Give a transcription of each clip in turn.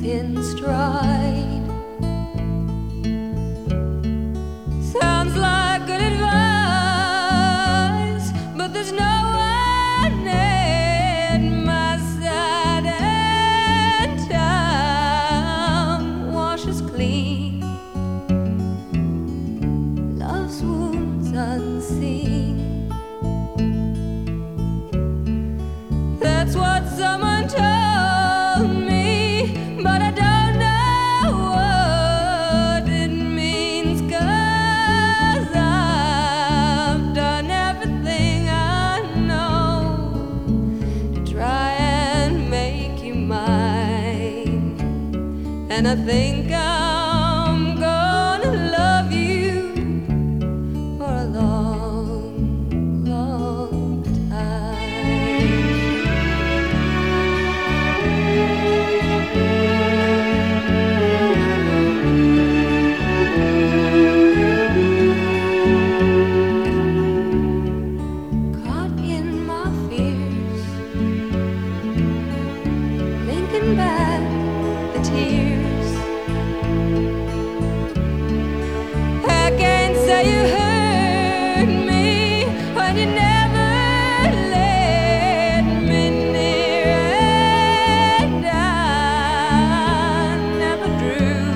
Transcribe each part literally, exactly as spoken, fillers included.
in stride. Sounds like good advice, but there's no one at my side, and time washes clean love's wounds unseen. That's what someone told me, but I don't know what it means, 'cause I've done everything I know to try and make you mine, and I think I'm gonna love you for a long, long time. Caught in my fears, linking back the tears. I can't say you hurt me when you never let me near, and I never drew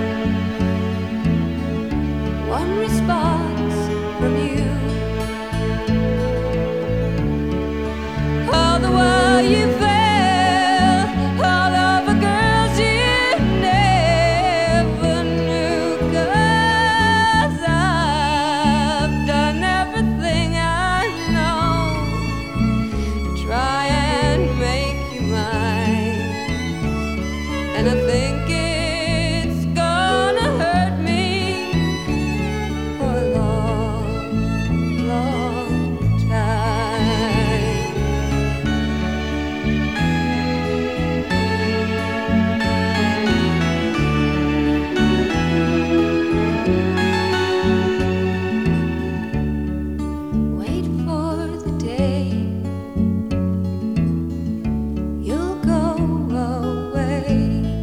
one response from you. All the while you fell all over girls you never knew, 'cause I've done everything I know to try and make you mine, and I think it's gonna hurt me for a long, long time. Wait for the day you'll go away,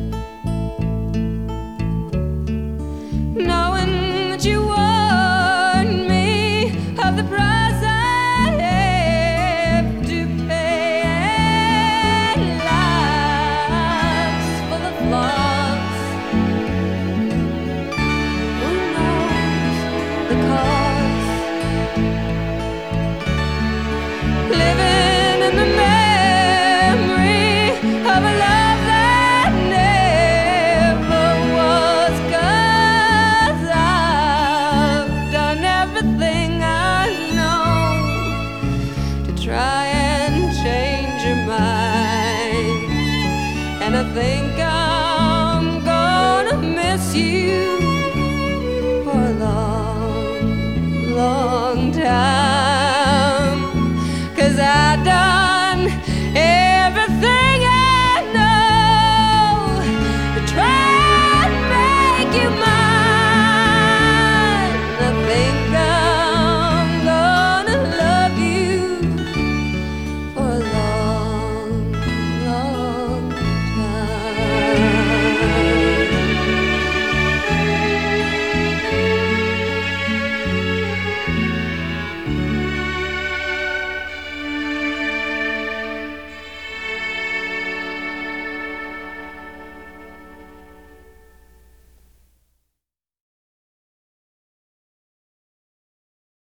knowing that you warned me of the price I have to pay, and life's full of flaws. Who knows the cause? Living in the memory of a love that never was, 'cause I've done everything I know to try and change your mind, and I think